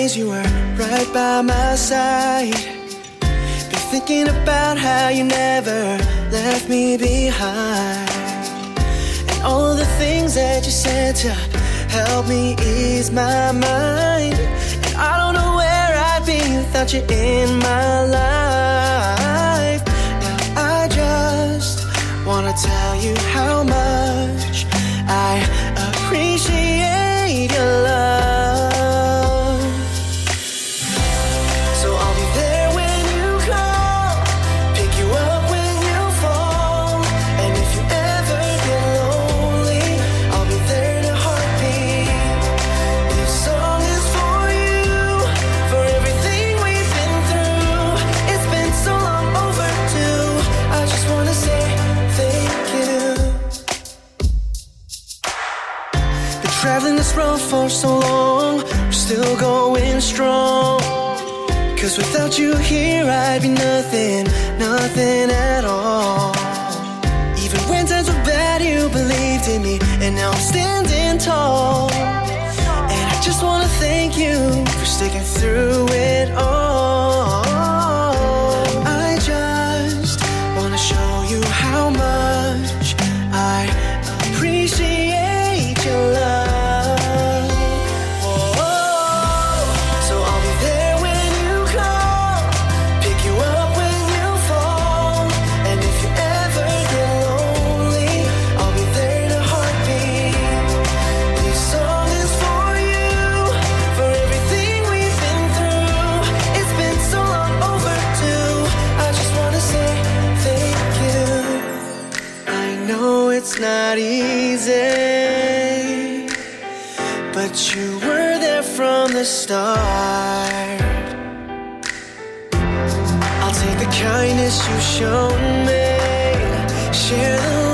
days you were right by my side. Been thinking about how you never left me behind, and all of the things that you said to help me ease my mind. And I don't know where I'd be without you in my life. Now I just wanna tell you how much I appreciate your love. So I'll be there when you call, pick you up when you fall, and if you ever get lonely, I'll be there in a heartbeat. This song is for you, for everything we've been through. It's been so long overdue. I just wanna say thank you. Been traveling this road for so long, we're still going strong. Cause without you here I'd be nothing, nothing at all. Even when times were bad you believed in me, and now I'm standing tall. And I just wanna thank you for sticking through it all. I just wanna show you how much I appreciate your love. Whoa. So I'll be there when you call, pick you up when you fall, and if you ever get lonely, I'll be there in a heartbeat. This song is for you, for everything we've been through. It's been so long overdue. I just wanna say thank you. I know it's not easy, but you were there from the start. I'll take the kindness you've shown me, share the